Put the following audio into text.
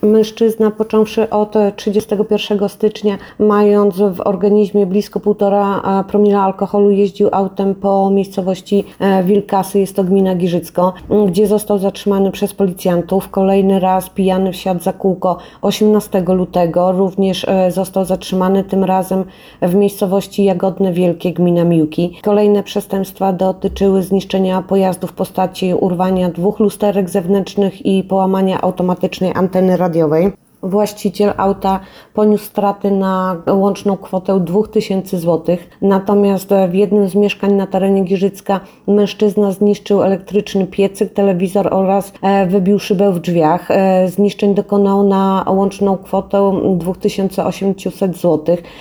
Mężczyzna, począwszy od 31 stycznia, mając w organizmie blisko 1,5 promila alkoholu, jeździł autem po miejscowości Wilkasy, jest to gmina Giżycko, gdzie został zatrzymany przez policjantów. Kolejny raz pijany wsiadł za kółko 18 lutego, również został zatrzymany, tym razem w miejscowości Jagodne Wielkie, gmina Miłki. Kolejne przestępstwa dotyczyły zniszczenia pojazdu w postaci urwania 2 lusterek zewnętrznych i połamania automatycznej anteny radiowej. Właściciel auta poniósł straty na łączną kwotę 2000 zł. Natomiast w jednym z mieszkań na terenie Giżycka mężczyzna zniszczył elektryczny piecyk, telewizor oraz wybił szybę w drzwiach. Zniszczeń dokonał na łączną kwotę 2800 zł.